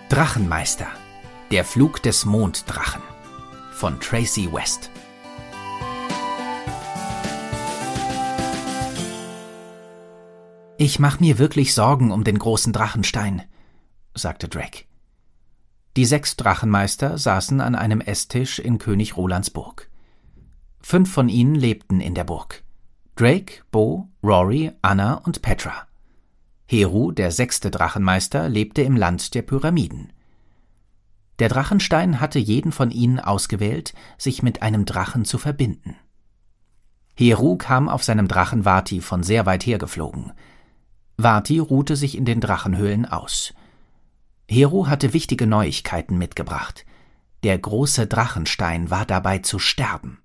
Drachenmeister. Der Flug des Monddrachen von Tracy West. »Ich mache mir wirklich Sorgen um den großen Drachenstein«, sagte Drake. Die 6 Drachenmeister saßen an einem Esstisch in König Rolands Burg. 5 von ihnen lebten in der Burg: Drake, Bo, Rory, Anna und Petra. Heru, der 6. Drachenmeister, lebte im Land der Pyramiden. Der Drachenstein hatte jeden von ihnen ausgewählt, sich mit einem Drachen zu verbinden. Heru kam auf seinem Drachen Vati von sehr weit her geflogen. Vati ruhte sich in den Drachenhöhlen aus. Heru hatte wichtige Neuigkeiten mitgebracht. Der große Drachenstein war dabei zu sterben.